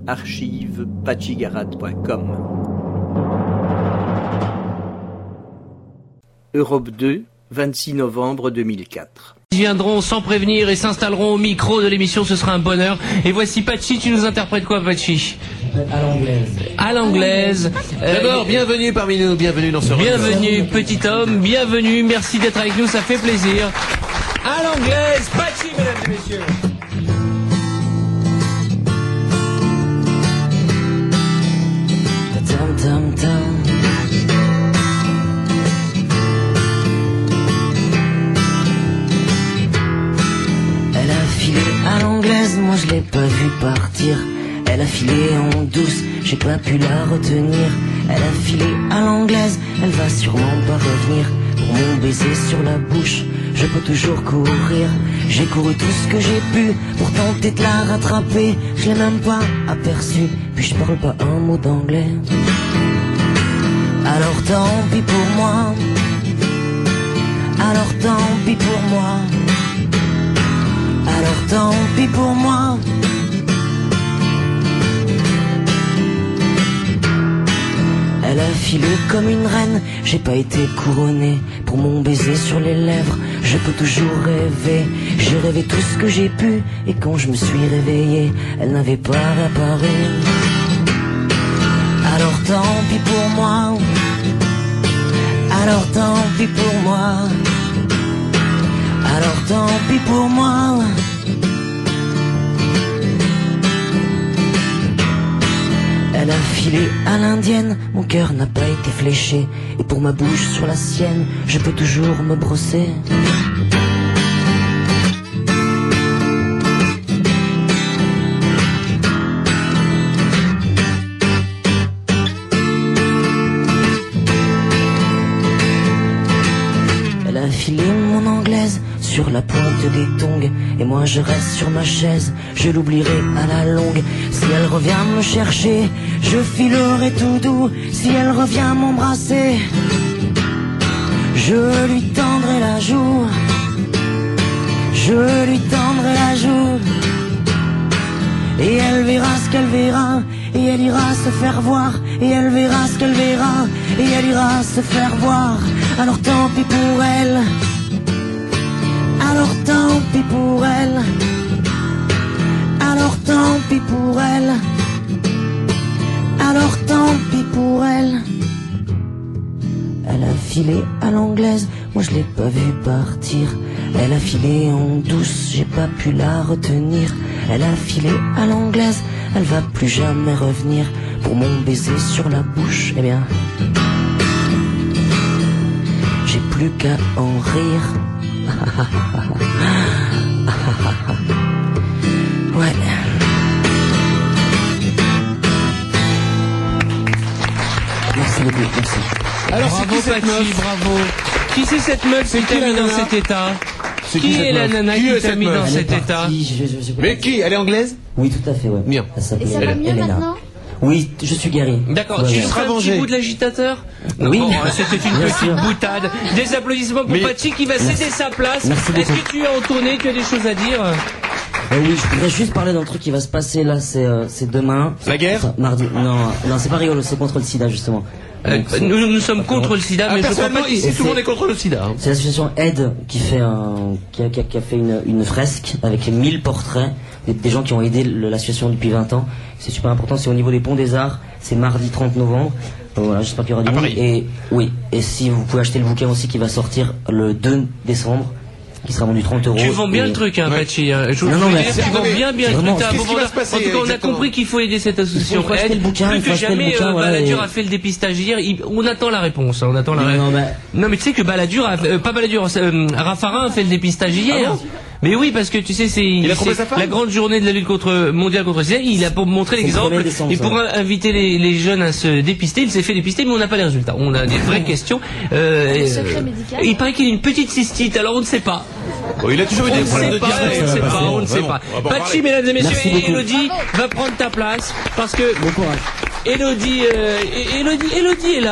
archive-pachigarat.com. Europe 2, 26 novembre 2004. Ils viendront sans prévenir et s'installeront au micro de l'émission, ce sera un bonheur. Et voici Pachi, tu nous interprètes quoi, Pachi? À l'anglaise. À l'anglaise. D'abord, bienvenue parmi nous, bienvenue dans ce bienvenue, petit homme, bienvenue, merci d'être avec nous, ça fait plaisir. À l'anglaise, Pachi, mesdames et messieurs. Elle a filé à l'anglaise, moi je l'ai pas vue partir. Elle a filé en douce, j'ai pas pu la retenir. Elle a filé à l'anglaise, elle va sûrement pas revenir. Pour mon baiser sur la bouche, je peux toujours courir. J'ai couru tout ce que j'ai pu pour tenter de la rattraper. Je l'ai même pas aperçue, puis je parle pas un mot d'anglais. Alors tant pis pour moi, alors tant pis pour moi, alors tant pis pour moi. Elle a filé comme une reine, j'ai pas été couronné. Pour mon baiser sur les lèvres, je peux toujours rêver. J'ai rêvé tout ce que j'ai pu, et quand je me suis réveillé, elle n'avait pas réapparu. Alors tant pis pour moi, alors tant pis pour moi, alors tant pis pour moi. Elle a filé à l'indienne, mon cœur n'a pas été fléché. Et pour ma bouche sur la sienne, je peux toujours me brosser. Elle a filé mon anglaise sur la pointe des tongs, et moi je reste sur ma chaise, je l'oublierai à la longue. Si elle revient me chercher, je filerai tout doux. Si elle revient m'embrasser, je lui tendrai la joue, je lui tendrai la joue. Et elle verra ce qu'elle verra, et elle ira se faire voir. Et elle verra ce qu'elle verra, et elle ira se faire voir. Alors tant pis pour elle, alors tant pis pour elle, alors tant pis pour elle, alors tant pis pour elle. Elle a filé à l'anglaise, moi je l'ai pas vue partir. Elle a filé en douce, j'ai pas pu la retenir. Elle a filé à l'anglaise, elle va plus jamais revenir. Pour mon baiser sur la bouche, eh bien, j'ai plus qu'à en rire. Ouais. Merci beaucoup, merci. Alors bravo, c'est qui cette Pachi, bravo. Qui c'est cette meuf qui t'a mis dans cet état? Qui est la nana qui t'a mis dans cet état? Mais qui? Elle est anglaise? Oui, tout à fait, ouais. Bien. Et ça va mieux maintenant? Oui, je suis guéri. D'accord, Ouais, tu ouais. seras un petit bout de l'agitateur? Oui. Bon, c'était une Bien petite sûr. boutade. Des applaudissements pour Pachi qui va céder sa place. Merci Est-ce beaucoup. que tu es en tournée, tu as des choses à dire? Oui, je voudrais juste parler d'un truc qui va se passer là, c'est demain. La guerre? Enfin, mardi. Non, c'est pas rigolo, c'est contre le sida justement. Donc, c'est- Nous sommes contre le sida, mais je crois Personnellement, pas ici, qu'il tout le monde est contre le sida. C'est l'association Aide qui fait qui a fait une fresque avec 1000 portraits des gens qui ont aidé l'association depuis 20 ans. C'est super important, c'est au niveau des Ponts des Arts, c'est mardi 30 novembre. Voilà, j'espère qu'il y aura du monde. Paris. Et oui, et si vous pouvez acheter le bouquin aussi qui va sortir le 2 décembre, qui sera vendu 30 €. Tu vends bien Et- le truc, hein, Pachi. Je Non, non, veux mais dire, c'est- tu vends bien le vraiment, truc. qu'est-ce qui va se passer En tout cas, on a exactement compris qu'il faut aider cette association. Il faut acheter Aide. le bouquin, Plus il faut que acheter le jamais, bouquin, voilà, Balladur et- a fait le dépistage hier. On attend la réponse. On attend la Non, réponse. non, mais- Non, mais tu sais que Balladur, pas Balladur, Raffarin a fait le dépistage hier. Mais oui, parce que tu sais, Il a trompé sa femme la grande journée de la lutte mondiale contre le sida. Il a pour montrer C'est le l'exemple 1er décembre, et ça. pour inviter les jeunes à se dépister. Il s'est fait dépister, mais on n'a pas les résultats. On a des vraies questions. Le secret médical. Il paraît qu'il a une petite cystite. Alors on ne sait pas. Bon, il a toujours eu On des ne problèmes sait de pas, diarrhée. on ne sait pas, on ne sait Vraiment, pas. on va pas en Pachi, parler. mesdames et messieurs, Merci et beaucoup. Elodie va prendre ta place parce que Bon courage. Elodie est là.